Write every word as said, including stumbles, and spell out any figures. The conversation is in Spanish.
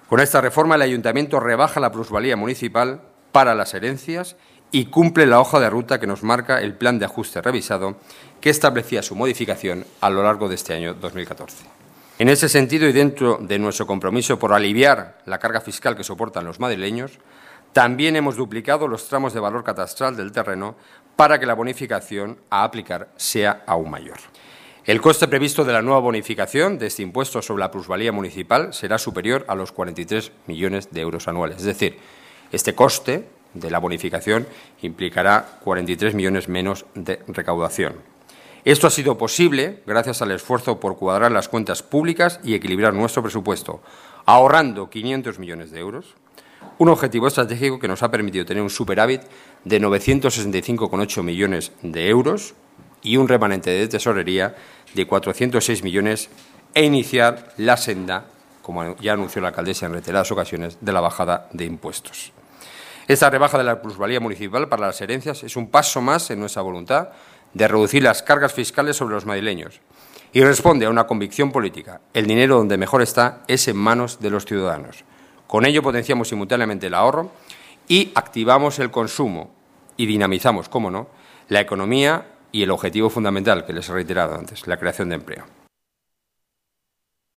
Con esta reforma, el Ayuntamiento rebaja la plusvalía municipal para las herencias y cumple la hoja de ruta que nos marca el plan de ajuste revisado que establecía su modificación a lo largo de este año dos mil catorce. En ese sentido, y dentro de nuestro compromiso por aliviar la carga fiscal que soportan los madrileños, también hemos duplicado los tramos de valor catastral del terreno para que la bonificación a aplicar sea aún mayor. El coste previsto de la nueva bonificación de este impuesto sobre la plusvalía municipal será superior a los cuarenta y tres millones de euros anuales. Es decir, este coste de la bonificación implicará cuarenta y tres millones menos de recaudación. Esto ha sido posible gracias al esfuerzo por cuadrar las cuentas públicas y equilibrar nuestro presupuesto, ahorrando quinientos millones de euros, un objetivo estratégico que nos ha permitido tener un superávit de novecientos sesenta y cinco coma ocho millones de euros y un remanente de tesorería de cuatrocientos seis millones e iniciar la senda, como ya anunció la alcaldesa en reiteradas ocasiones, de la bajada de impuestos. Esta rebaja de la plusvalía municipal para las herencias es un paso más en nuestra voluntad de reducir las cargas fiscales sobre los madrileños y responde a una convicción política. El dinero donde mejor está es en manos de los ciudadanos. Con ello potenciamos simultáneamente el ahorro y activamos el consumo y dinamizamos, cómo no, la economía y el objetivo fundamental que les he reiterado antes, la creación de empleo.